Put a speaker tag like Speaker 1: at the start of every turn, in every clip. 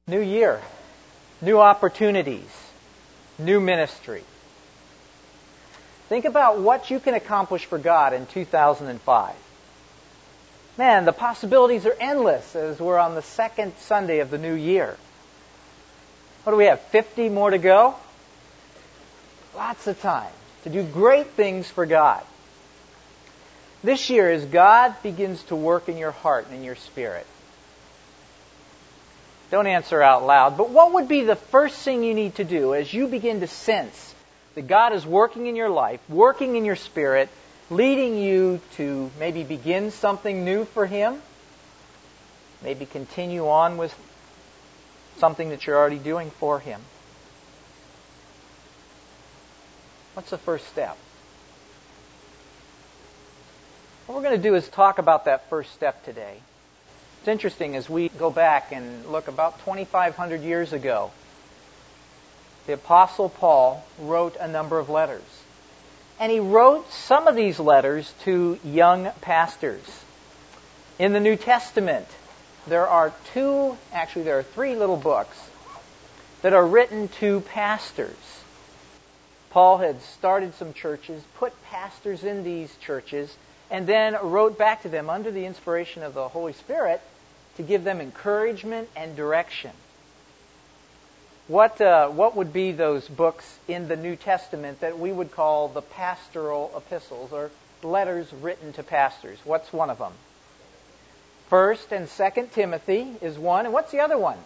Speaker 1: New year, new opportunities, new ministry. Think about what you can accomplish for God in 2005. Man, the possibilities are endless as we're on the second Sunday of the new year. What do we have, 50 more to go? Lots of time to do great things for God. This year, as God begins to work in your heart and in your spirit, don't answer out loud, but what would be the first thing you need to do as you begin to sense that God is working in your life, working in your spirit, leading you to maybe begin something new for Him, maybe continue on with something that you're already doing for Him? What's the first step? What we're going to do is talk about that first step today. It's interesting as we go back and look about 2,500 years ago. The Apostle Paul wrote a number of letters. And he wrote some of these letters to young pastors. In the New Testament, there are three little books that are written to pastors. Paul had started some churches, put pastors in these churches, and then wrote back to them under the inspiration of the Holy Spirit to give them encouragement and direction. What would be those books in the New Testament that we would call the pastoral epistles or letters written to pastors? What's one of them? 1st and 2nd Timothy is one. And what's the other one?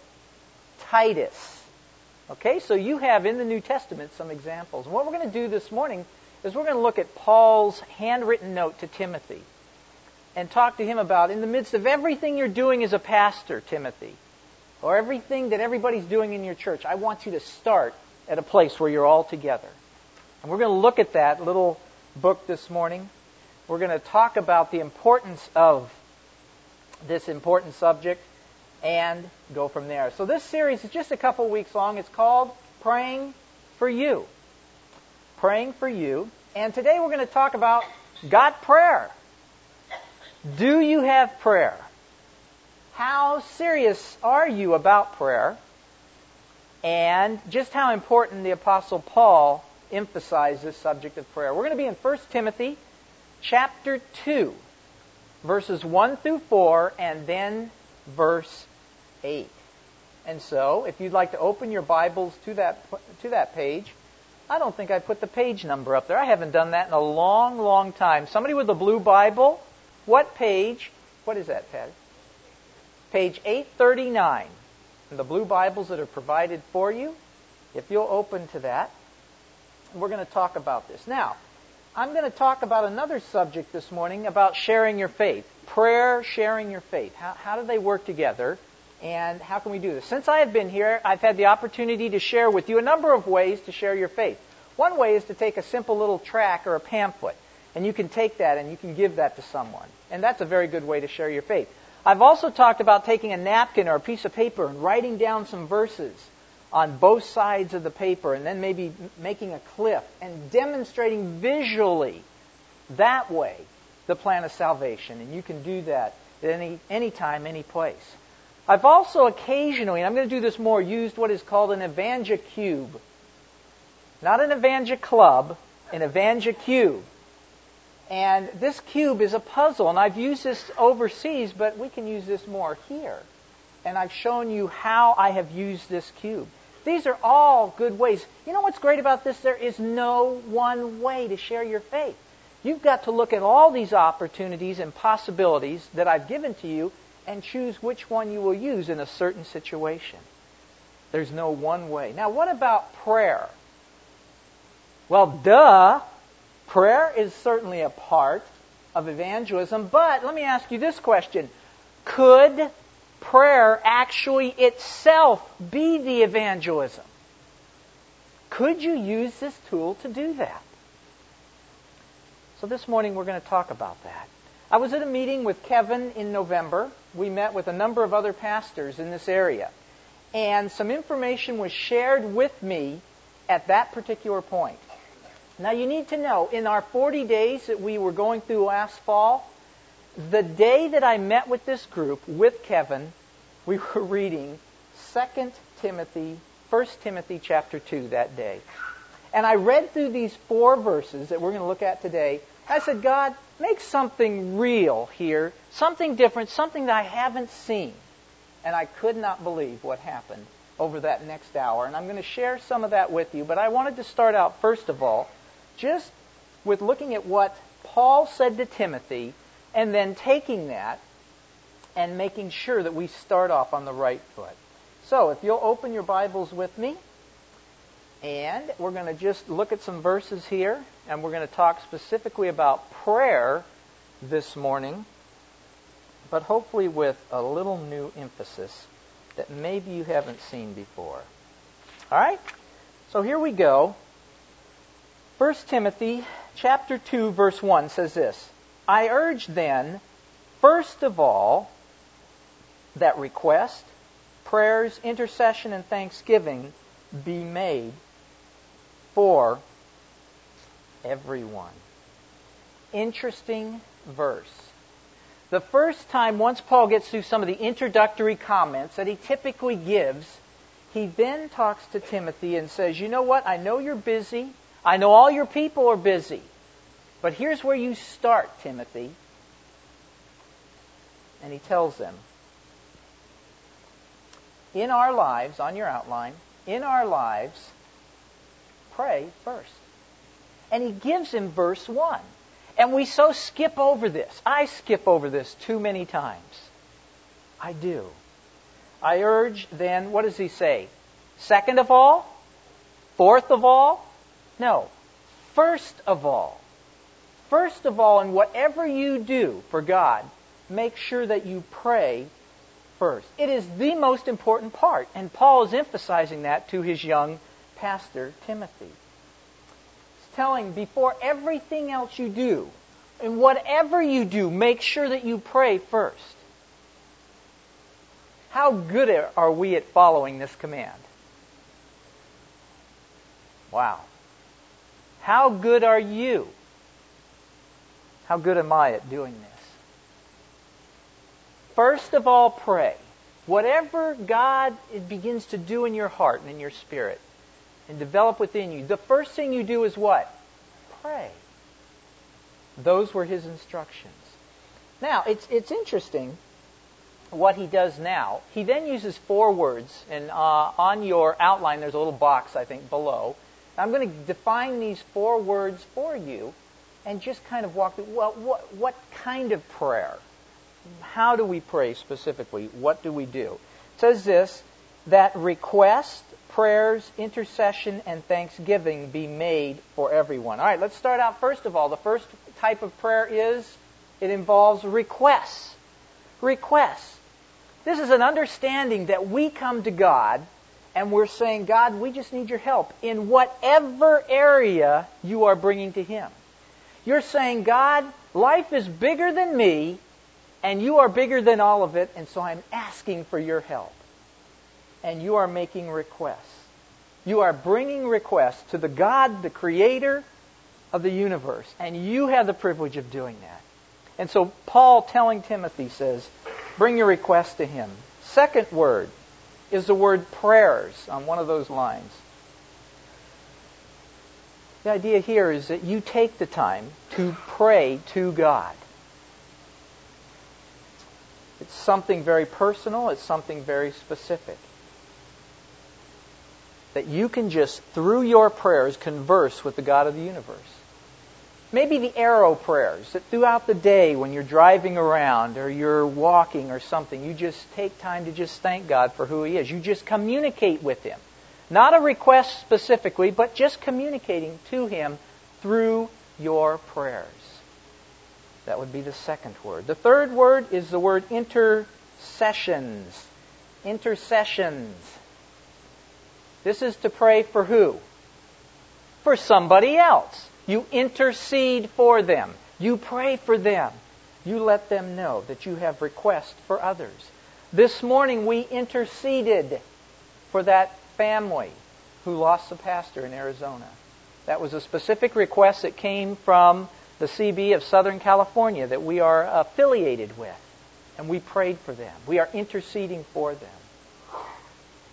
Speaker 1: Titus. Okay, so you have in the New Testament some examples. And what we're going to do this morning is we're going to look at Paul's handwritten note to Timothy and talk to him about, in the midst of everything you're doing as a pastor, Timothy, or everything that everybody's doing in your church, I want you to start at a place where you're all together. And we're going to look at that little book this morning. We're going to talk about the importance of this important subject and go from there. So this series is just a couple weeks long. It's called Praying for You. Praying for You. And today we're going to talk about got prayer. Do you have prayer? How serious are you about prayer? And just how important the Apostle Paul emphasized this subject of prayer. We're going to be in 1 Timothy chapter 2, verses 1 through 4, and then verse 8. And so, if you'd like to open your Bibles to that page, I don't think I put the page number up there. I haven't done that in a long, long time. Somebody with a blue Bible, what page? What is that, Pat? Page 839. In the blue Bibles that are provided for you, if you'll open to that, we're going to talk about this. Now, I'm going to talk about another subject this morning about sharing your faith. Prayer, sharing your faith. How do they work together? And how can we do this? Since I have been here, I've had the opportunity to share with you a number of ways to share your faith. One way is to take a simple little tract or a pamphlet, and you can take that and you can give that to someone. And that's a very good way to share your faith. I've also talked about taking a napkin or a piece of paper and writing down some verses on both sides of the paper, and then maybe making a cliff and demonstrating visually that way the plan of salvation. And you can do that at any time, any place. I've also occasionally, and I'm going to do this more, used what is called an Evangel Cube. Not an Evangel Club, an Evangel Cube. And this cube is a puzzle, and I've used this overseas, but we can use this more here. And I've shown you how I have used this cube. These are all good ways. You know what's great about this? There is no one way to share your faith. You've got to look at all these opportunities and possibilities that I've given to you and choose which one you will use in a certain situation. There's no one way. Now, what about prayer? Well, duh. Prayer is certainly a part of evangelism, but let me ask you this question. Could prayer actually itself be the evangelism? Could you use this tool to do that? So this morning we're going to talk about that. I was at a meeting with Kevin in November. We met with a number of other pastors in this area. And some information was shared with me at that particular point. Now you need to know, in our 40 days that we were going through last fall, the day that I met with this group, with Kevin, we were reading 1 Timothy chapter 2 that day. And I read through these 4 verses that we're going to look at today. I said, God, make something real here, something different, something that I haven't seen. And I could not believe what happened over that next hour. And I'm going to share some of that with you. But I wanted to start out, first of all, just with looking at what Paul said to Timothy, and then taking that and making sure that we start off on the right foot. So, if you'll open your Bibles with me, and we're going to just look at some verses here, and we're going to talk specifically about prayer this morning, but hopefully with a little new emphasis that maybe you haven't seen before. All right? So here we go. 1 Timothy chapter 2, verse 1 says this, I urge then, first of all, that request, prayers, intercession, and thanksgiving be made for everyone. Interesting verse. The first time, once Paul gets through some of the introductory comments that he typically gives, he then talks to Timothy and says, you know what, I know you're busy. I know all your people are busy. But here's where you start, Timothy. And he tells them, in our lives, on your outline, in our lives, pray first. And he gives him verse 1. And we so skip over this. I skip over this too many times. I do. I urge then, what does he say? Second of all? Fourth of all? No. First of all. First of all, in whatever you do for God, make sure that you pray first. It is the most important part. And Paul is emphasizing that to his young pastor, Timothy. He's telling, before everything else you do, and whatever you do, make sure that you pray first. How good are we at following this command? Wow. How good are you? How good am I at doing this? First of all, pray. Whatever God begins to do in your heart and in your spirit and develop within you, the first thing you do is what? Pray. Those were his instructions. Now, it's interesting what he does now. He then uses 4 words, and on your outline there's a little box, I think, below. I'm going to define these 4 words for you and just kind of walk through, well, what kind of prayer? How do we pray specifically? What do we do? It says this, that request, prayers, intercession, and thanksgiving be made for everyone. All right, let's start out first of all. The first type of prayer it involves requests. Requests. This is an understanding that we come to God and we're saying, God, we just need your help in whatever area you are bringing to Him. You're saying, God, life is bigger than me, and you are bigger than all of it, and so I'm asking for your help. And you are making requests. You are bringing requests to the God, the Creator of the universe, and you have the privilege of doing that. And so Paul, telling Timothy, says, bring your requests to him. Second word is the word prayers on one of those lines. The idea here is that you take the time to pray to God. It's something very personal. It's something very specific. That you can just, through your prayers, converse with the God of the universe. Maybe the arrow prayers, that throughout the day when you're driving around or you're walking or something, you just take time to just thank God for who He is. You just communicate with Him. Not a request specifically, but just communicating to Him through your prayers. That would be the second word. The third word is the word intercessions. Intercessions. This is to pray for who? For somebody else. You intercede for them. You pray for them. You let them know that you have requests for others. This morning we interceded for that family who lost the pastor in Arizona. That was a specific request that came from the CB of Southern California that we are affiliated with. And we prayed for them. We are interceding for them.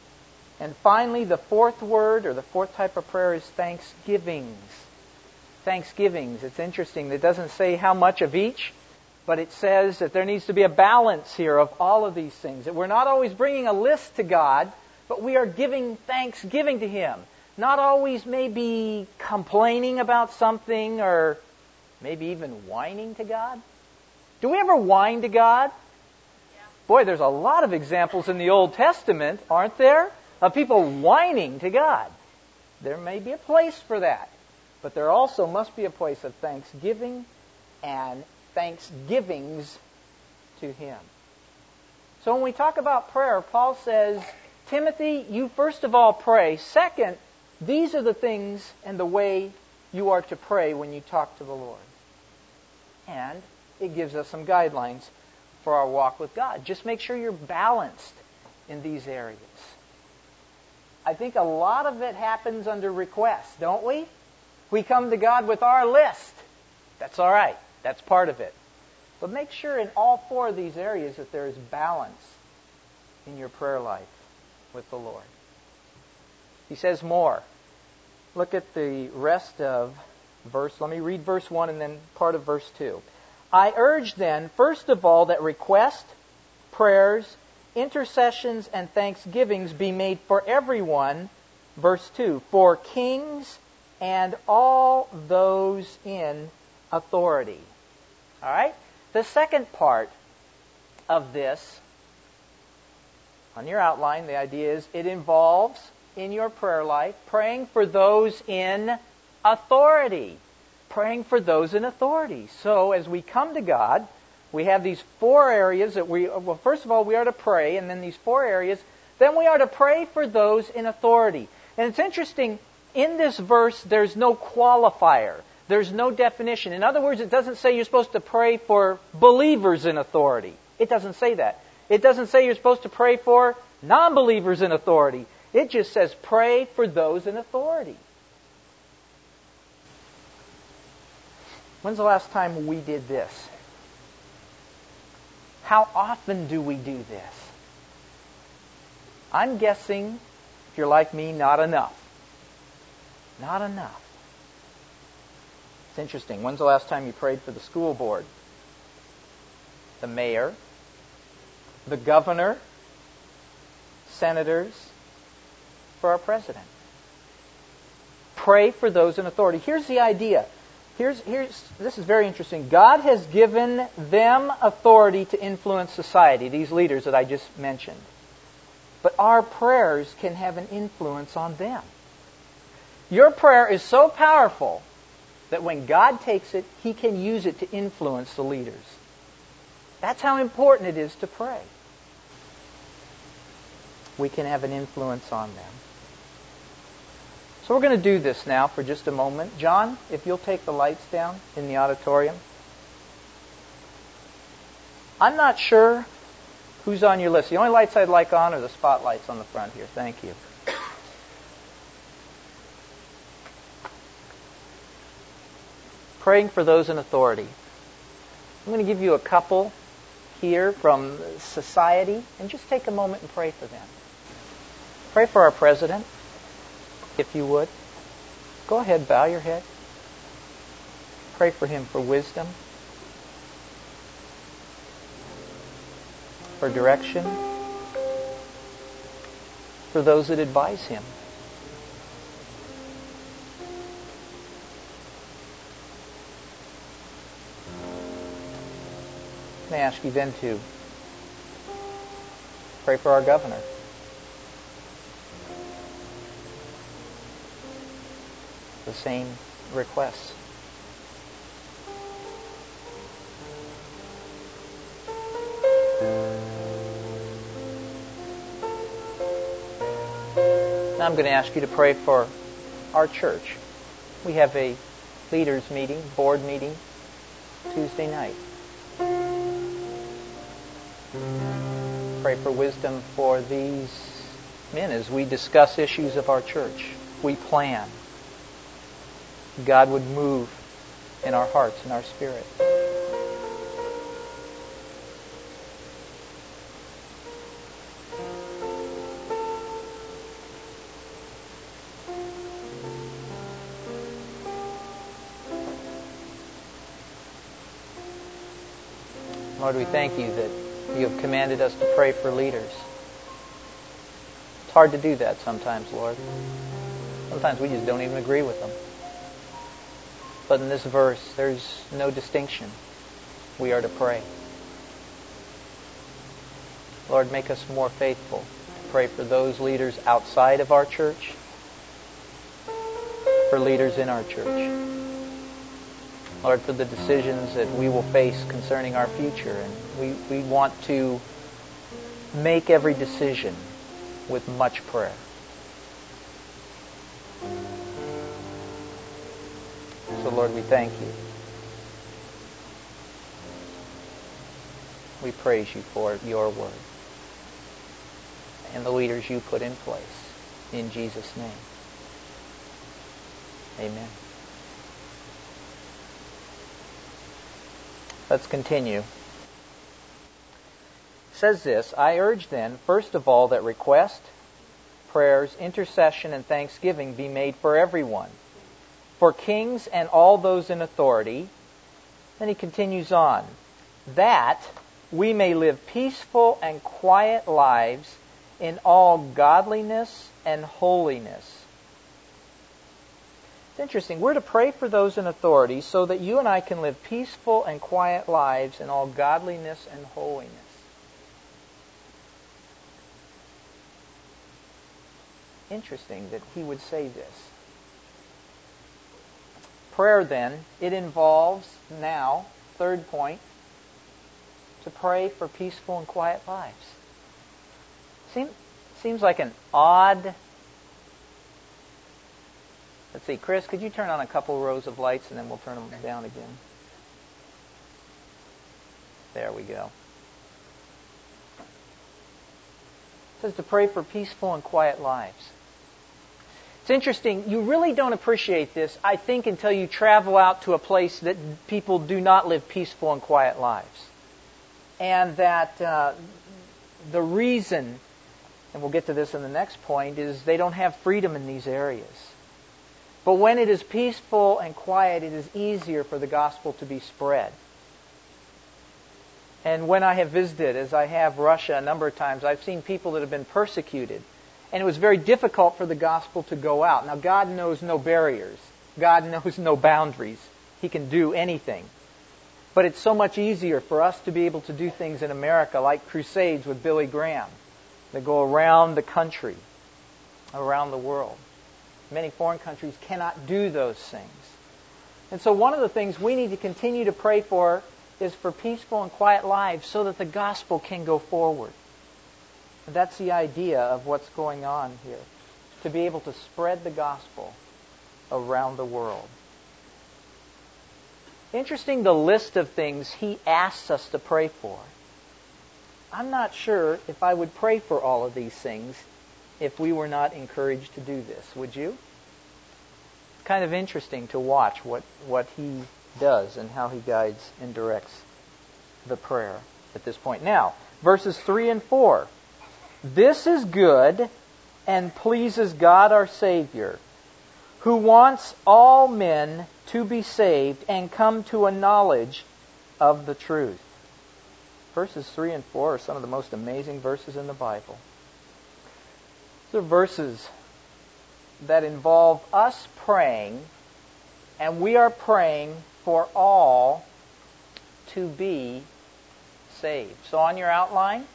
Speaker 1: And finally, the fourth word, or the fourth type of prayer, is thanksgivings. Thanksgivings. It's interesting. It doesn't say how much of each, but it says that there needs to be a balance here of all of these things. That we're not always bringing a list to God, but we are giving thanksgiving to Him. Not always maybe complaining about something or maybe even whining to God. Do we ever whine to God? Yeah. Boy, there's a lot of examples in the Old Testament, aren't there, of people whining to God. There may be a place for that, but there also must be a place of thanksgiving and thanksgivings to Him. So when we talk about prayer, Paul says, Timothy, you first of all pray. Second, these are the things and the way you are to pray when you talk to the Lord. And it gives us some guidelines for our walk with God. Just make sure you're balanced in these areas. I think a lot of it happens under request, don't we? We come to God with our list. That's all right. That's part of it. But make sure in all four of these areas that there is balance in your prayer life with the Lord. He says more. Look at the rest of let me read verse 1 and then part of verse 2. I urge then, first of all, that requests, prayers, intercessions, and thanksgivings be made for everyone, verse 2, for kings and all those in authority. All right? The second part of this, on your outline, the idea is it involves, in your prayer life, praying for those in authority. Praying for those in authority. So as we come to God, we have these four areas that first of all, we are to pray, and then these four areas. Then we are to pray for those in authority. And it's interesting, in this verse, there's no qualifier. There's no definition. In other words, it doesn't say you're supposed to pray for believers in authority. It doesn't say that. It doesn't say you're supposed to pray for non-believers in authority. It just says pray for those in authority. When's the last time we did this? How often do we do this? I'm guessing, if you're like me, not enough. Not enough. It's interesting. When's the last time you prayed for the school board? The mayor? The governor? Senators? For our president? Pray for those in authority. Here's the idea. This is very interesting. God has given them authority to influence society, these leaders that I just mentioned. But our prayers can have an influence on them. Your prayer is so powerful that when God takes it, He can use it to influence the leaders. That's how important it is to pray. We can have an influence on them. So we're going to do this now for just a moment. John, if you'll take the lights down in the auditorium. I'm not sure who's on your list. The only lights I'd like on are the spotlights on the front here. Thank you. Praying for those in authority. I'm going to give you a couple here from society, and just take a moment and pray for them. Pray for our president, if you would. Go ahead, bow your head. Pray for him for wisdom, for direction, for those that advise him. I ask you then to pray for our governor. The same requests. Now I'm going to ask you to pray for our church. We have a leaders meeting, board meeting, Tuesday night. Pray for wisdom for these men as we discuss issues of our church. We plan. God would move in our hearts and our spirit. Lord, we thank you that you have commanded us to pray for leaders. It's hard to do that sometimes, Lord. Sometimes we just don't even agree with them. But in this verse, there's no distinction. We are to pray. Lord, make us more faithful to pray for those leaders outside of our church, for leaders in our church. Lord, for the decisions that we will face concerning our future. And we want to make every decision with much prayer. So, Lord, we thank you. We praise you for your word and the leaders you put in place. In Jesus' name. Amen. Let's continue. It says this, I urge then, first of all, that request, prayers, intercession, and thanksgiving be made for everyone, for kings and all those in authority. Then he continues on, that we may live peaceful and quiet lives in all godliness and holiness. It's interesting. We're to pray for those in authority so that you and I can live peaceful and quiet lives in all godliness and holiness. Interesting that he would say this. Prayer, then, it involves now, third point, to pray for peaceful and quiet lives. Seems like an odd... Let's see, Chris, could you turn on a couple rows of lights and then we'll turn them down again? There we go. It says to pray for peaceful and quiet lives. It's interesting, you really don't appreciate this, I think, until you travel out to a place that people do not live peaceful and quiet lives. And that the reason, and we'll get to this in the next point, is they don't have freedom in these areas. But when it is peaceful and quiet, it is easier for the gospel to be spread. And when I have visited, as I have Russia a number of times, I've seen people that have been persecuted. And it was very difficult for the gospel to go out. Now, God knows no barriers. God knows no boundaries. He can do anything. But it's so much easier for us to be able to do things in America, like crusades with Billy Graham, that go around the country, around the world. Many foreign countries cannot do those things. And so one of the things we need to continue to pray for is for peaceful and quiet lives so that the gospel can go forward. And that's the idea of what's going on here, to be able to spread the gospel around the world. Interesting, the list of things he asks us to pray for. I'm not sure if I would pray for all of these things if we were not encouraged to do this. Would you? It's kind of interesting to watch what he does and how he guides and directs the prayer at this point. Now, verses 3 and 4. This is good and pleases God our Savior, who wants all men to be saved and come to a knowledge of the truth. Verses 3 and 4 are some of the most amazing verses in the Bible. These are verses that involve us praying, and we are praying for all to be saved. So on your outline,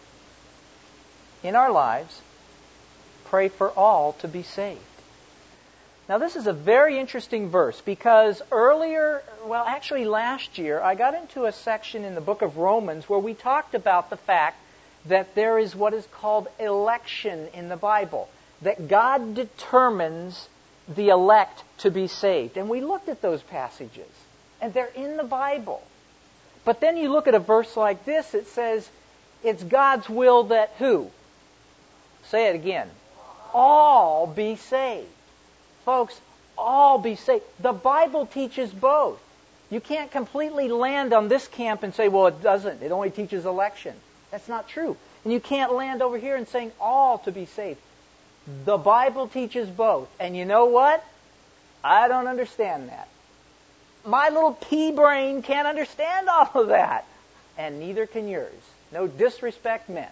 Speaker 1: in our lives, pray for all to be saved. Now this is a very interesting verse because actually last year, I got into a section in the book of Romans where we talked about the fact that there is what is called election in the Bible, that God determines the elect to be saved. And we looked at those passages, and they're in the Bible. But then you look at a verse like this, it says, it's God's will that who? Say it again. All be saved. Folks, all be saved. The Bible teaches both. You can't completely land on this camp and say, well, it doesn't. It only teaches election. That's not true. And you can't land over here and saying all to be saved. The Bible teaches both. And you know what? I don't understand that. My little pea brain can't understand all of that. and neither can yours. No disrespect meant.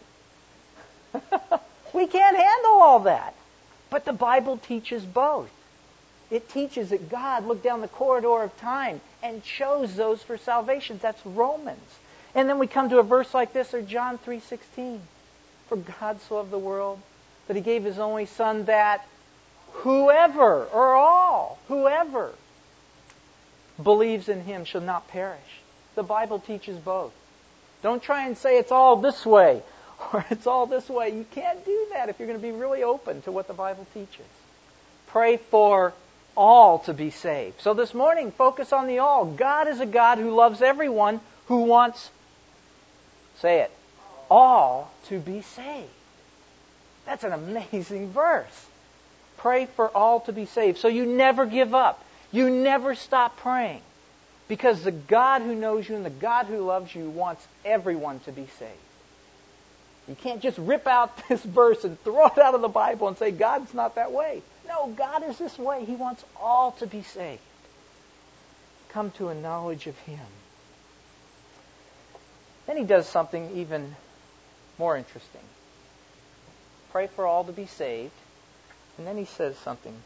Speaker 1: We can't handle all that. But the Bible teaches both. It teaches that God looked down the corridor of time and chose those for salvation. That's Romans. And then we come to a verse like this, or John 3:16. For God so loved the world that He gave His only Son, that whoever, or all, whoever believes in Him shall not perish. The Bible teaches both. Don't try and say it's all this way or it's all this way. You can't do that if you're going to be really open to what the Bible teaches. Pray for all to be saved. So this morning, focus on the all. God is a God who loves everyone who wants, say it, all to be saved. That's an amazing verse. Pray for all to be saved. So you never give up. You never stop praying. Because the God who knows you and the God who loves you wants everyone to be saved. You can't just rip out this verse and throw it out of the Bible and say, God's not that way. No, God is this way. He wants all to be saved. Come to a knowledge of Him. Then He does something even more interesting. Pray for all to be saved. And then He says something.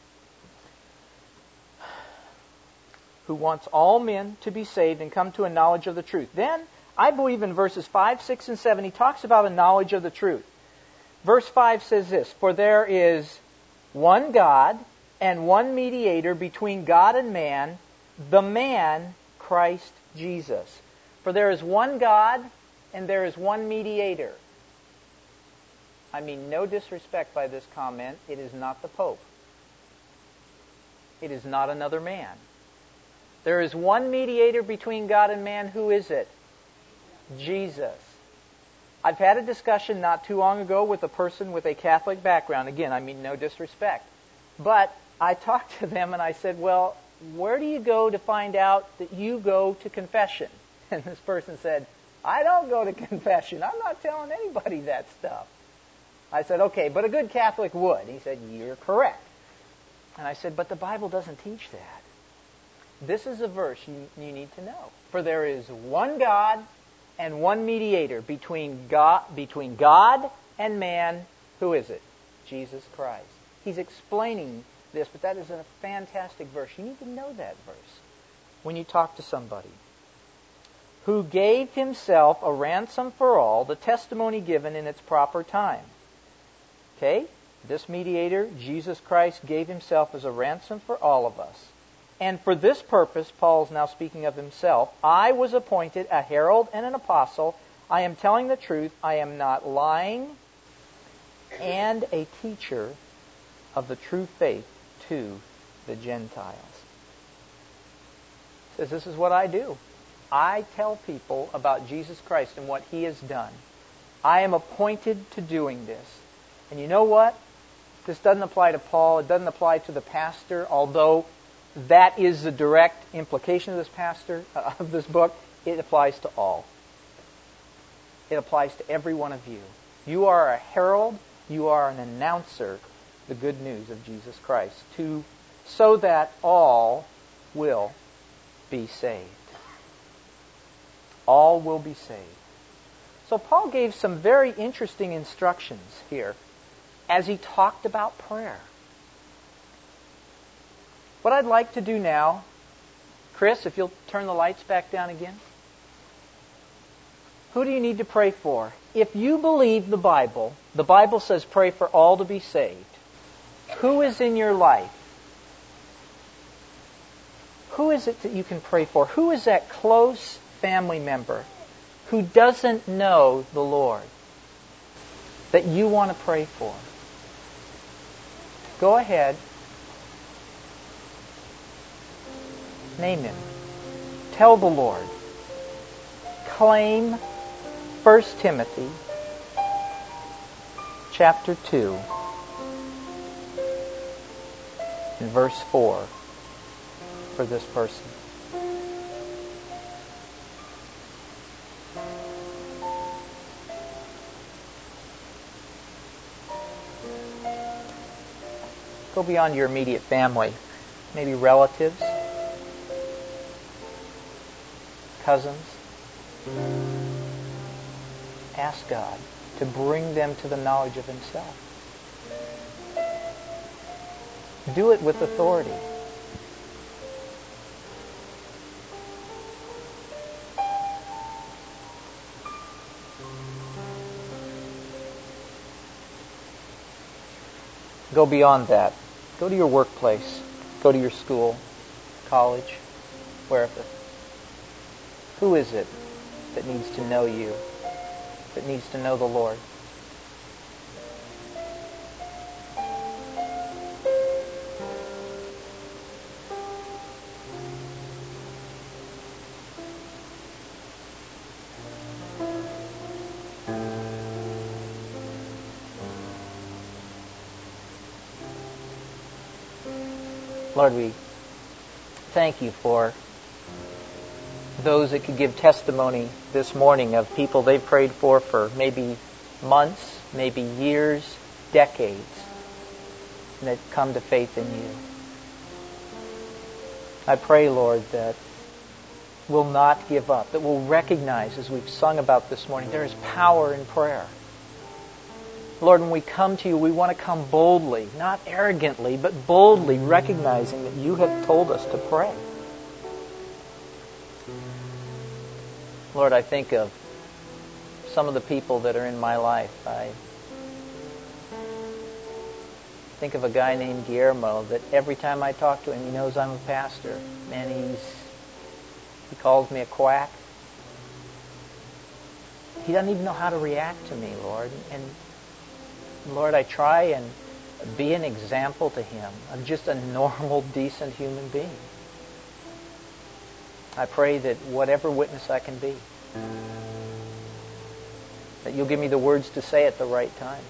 Speaker 1: Who wants all men to be saved and come to a knowledge of the truth. Then, I believe in verses 5, 6, and 7, He talks about a knowledge of the truth. Verse 5 says this, For there is one God and one mediator between God and man, the man Christ Jesus. For there is one God and there is one mediator. I mean, no disrespect by this comment. It is not the Pope. It is not another man. There is one mediator between God and man. Who is it? Jesus. I've had a discussion not too long ago with a person with a Catholic background. Again, I mean no disrespect. But I talked to them and I said, well, where do you go to find out that you go to confession? And this person said, I don't go to confession. I'm not telling anybody that stuff. I said, okay, but a good Catholic would. He said, you're correct. And I said, but the Bible doesn't teach that. This is a verse you need to know. For there is one God and one mediator between God and man. Who is it? Jesus Christ. He's explaining this, but that is a fantastic verse. You need to know that verse when you talk to somebody. Who gave Himself a ransom for all, the testimony given in its proper time. Okay? This mediator, Jesus Christ, gave Himself as a ransom for all of us. And for this purpose, Paul is now speaking of himself, I was appointed a herald and an apostle. I am telling the truth. I am not lying. And a teacher of the true faith to the Gentiles. He says, this is what I do. I tell people about Jesus Christ and what He has done. I am appointed to doing this. And you know what? This doesn't apply to Paul. It doesn't apply to the pastor, although that is the direct implication of this book. It applies to all. It applies to every one of you. You are a herald. You are an announcer of the good news of Jesus Christ, so that all will be saved. All will be saved. So Paul gave some very interesting instructions here as he talked about prayer. What I'd like to do now, Chris, if you'll turn the lights back down again. Who do you need to pray for? If you believe the Bible says pray for all to be saved. Who is in your life? Who is it that you can pray for? Who is that close family member who doesn't know the Lord that you want to pray for? Go ahead. Name him. Tell the Lord. Claim 1 Timothy chapter 2 and verse 4 for this person. Go beyond your immediate family. Maybe relatives, cousins, Ask God to bring them to the knowledge of Himself. Do it with authority. Go beyond that. Go to your workplace. Go to your school, college, wherever. Who is it that needs to know you, that needs to know the Lord? Lord, we thank you for those that could give testimony this morning of people they've prayed for maybe months, maybe years, decades, and that come to faith in you. I pray, Lord, that we'll not give up, that we'll recognize, as we've sung about this morning, there is power in prayer. Lord, when we come to you, we want to come boldly, not arrogantly, but boldly, recognizing that you have told us to pray. Lord, I think of some of the people that are in my life. I think of a guy named Guillermo that every time I talk to him, he knows I'm a pastor. And he calls me a quack. He doesn't even know how to react to me, Lord. And Lord, I try and be an example to him of just a normal, decent human being. I pray that whatever witness I can be, that you'll give me the words to say at the right time.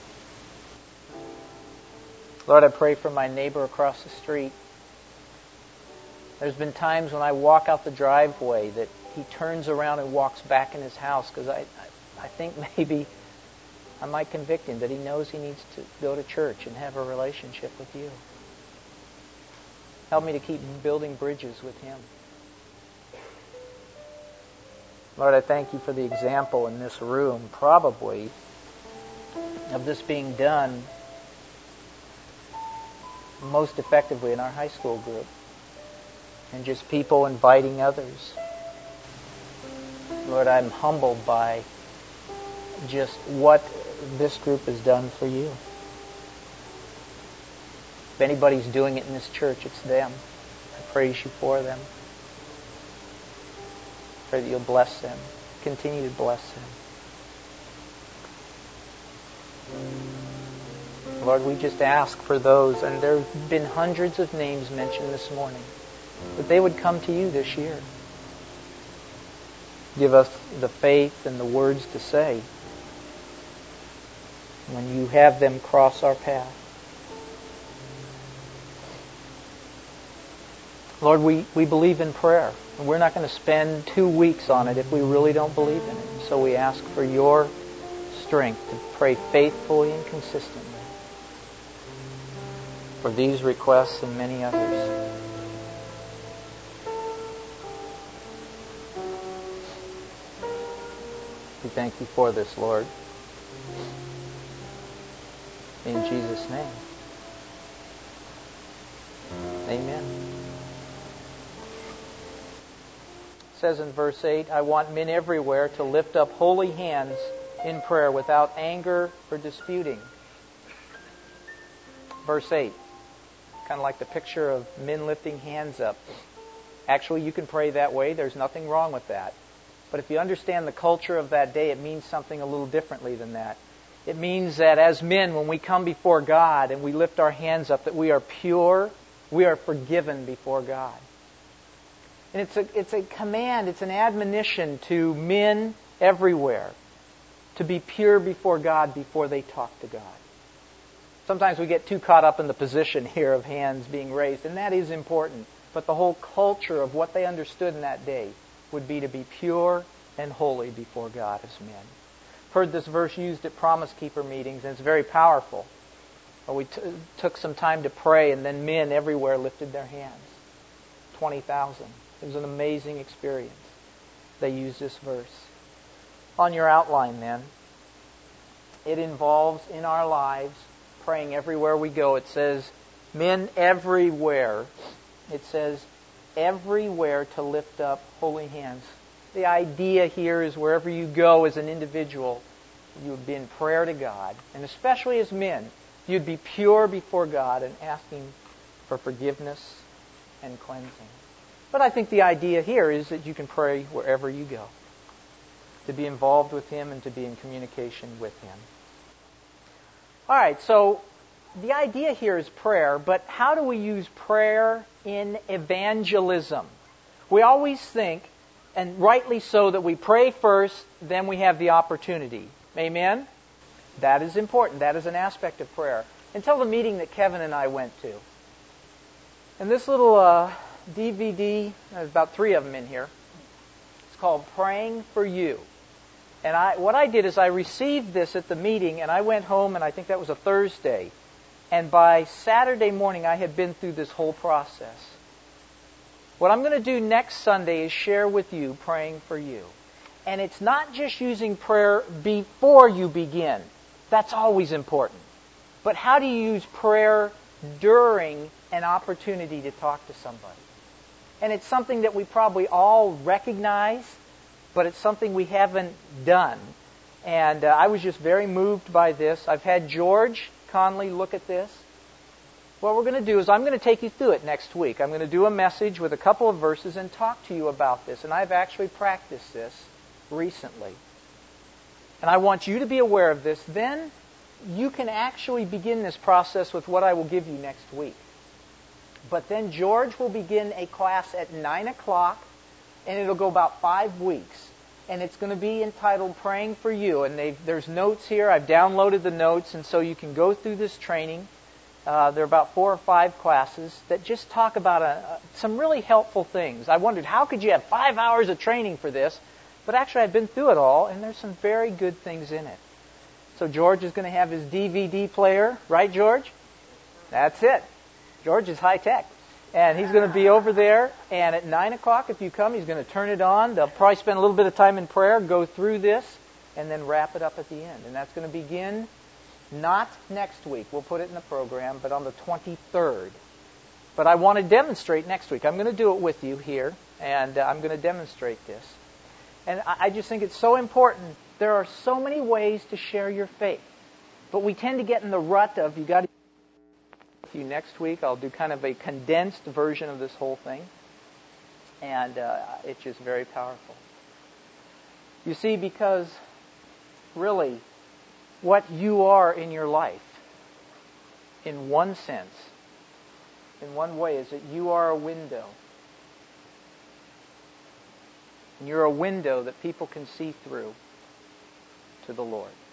Speaker 1: Lord, I pray for my neighbor across the street. There's been times when I walk out the driveway that he turns around and walks back in his house because I think maybe I might convict him that he knows he needs to go to church and have a relationship with you. Help me to keep building bridges with him. Lord, I thank you for the example in this room, probably, of this being done most effectively in our high school group. And just people inviting others. Lord, I'm humbled by just what this group has done for you. If anybody's doing it in this church, it's them. I praise you for them. Pray that you'll bless them. Continue to bless them. Lord, we just ask for those, and there have been hundreds of names mentioned this morning, that they would come to you this year. Give us the faith and the words to say when you have them cross our path. Lord, we believe in prayer, and we're not going to spend 2 weeks on it if we really don't believe in it. So we ask for your strength to pray faithfully and consistently for these requests and many others. We thank you for this, Lord. In Jesus' name. Amen. It says in verse 8, I want men everywhere to lift up holy hands in prayer without anger or disputing. Verse 8, kind of like the picture of men lifting hands up. Actually, you can pray that way. There's nothing wrong with that. But if you understand the culture of that day, it means something a little differently than that. It means that as men, when we come before God and we lift our hands up, that we are pure, we are forgiven before God. And it's a command, it's an admonition to men everywhere to be pure before God before they talk to God. Sometimes we get too caught up in the position here of hands being raised, and that is important. But the whole culture of what they understood in that day would be to be pure and holy before God as men. I've heard this verse used at Promise Keeper meetings, and it's very powerful. We took some time to pray, and then men everywhere lifted their hands. 20,000. It was an amazing experience. They used this verse. on your outline then, it involves in our lives praying everywhere we go. It says, men everywhere. It says, everywhere to lift up holy hands. The idea here is wherever you go as an individual, you would be in prayer to God, and especially as men, you'd be pure before God and asking for forgiveness and cleansing. But I think the idea here is that you can pray wherever you go, to be involved with Him and to be in communication with Him. All right, so the idea here is prayer, but how do we use prayer in evangelism? We always think, and rightly so, that we pray first, then we have the opportunity. Amen? That is important. That is an aspect of prayer. Until the meeting that Kevin and I went to. And this little DVD, there's about 3 of them in here. It's called Praying for You. And what I did is I received this at the meeting, and I went home, and I think that was a Thursday. And by Saturday morning, I had been through this whole process. What I'm going to do next Sunday is share with you praying for you. And it's not just using prayer before you begin. That's always important. But how do you use prayer during an opportunity to talk to somebody? And it's something that we probably all recognize, but it's something we haven't done. And I was just very moved by this. I've had George Conley look at this. What we're going to do is I'm going to take you through it next week. I'm going to do a message with a couple of verses and talk to you about this. And I've actually practiced this recently. And I want you to be aware of this. Then you can actually begin this process with what I will give you next week. But then George will begin a class at 9 o'clock, and it'll go about 5 weeks. And it's going to be entitled Praying for You. And there's notes here. I've downloaded the notes, and so you can go through this training. There are about 4 or 5 classes that just talk about some really helpful things. I wondered, how could you have 5 hours of training for this? But actually, I've been through it all, and there's some very good things in it. So George is going to have his DVD player. Right, George? That's it. George is high-tech. And he's going to be over there, and at 9 o'clock, if you come, he's going to turn it on. They'll probably spend a little bit of time in prayer, go through this, and then wrap it up at the end. And that's going to begin not next week. We'll put it in the program, but on the 23rd. But I want to demonstrate next week. I'm going to do it with you here, and I'm going to demonstrate this. And I just think it's so important. There are so many ways to share your faith. But we tend to get in the rut of, you got to with you next week. I'll do kind of a condensed version of this whole thing. And it's just very powerful. You see, because really, what you are in your life, in one sense, in one way, is that you are a window. And you're a window that people can see through to the Lord.